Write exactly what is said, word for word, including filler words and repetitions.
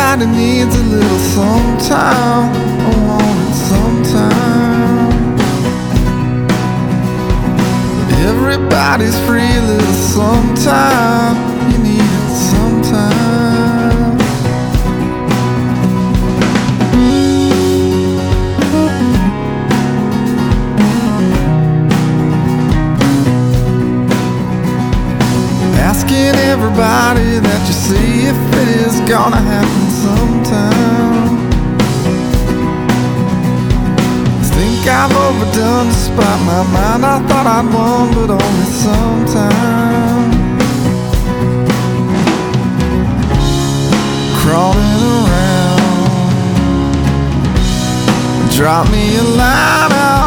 Everybody needs a little sometime. I want it sometime. Everybody's free a little sometime. You need it sometime. Asking everybody that you see if it is gonna happen sometime. Think I've overdone to spot my mind. I thought I'd won, but only sometime. Crawling around, drop me a line out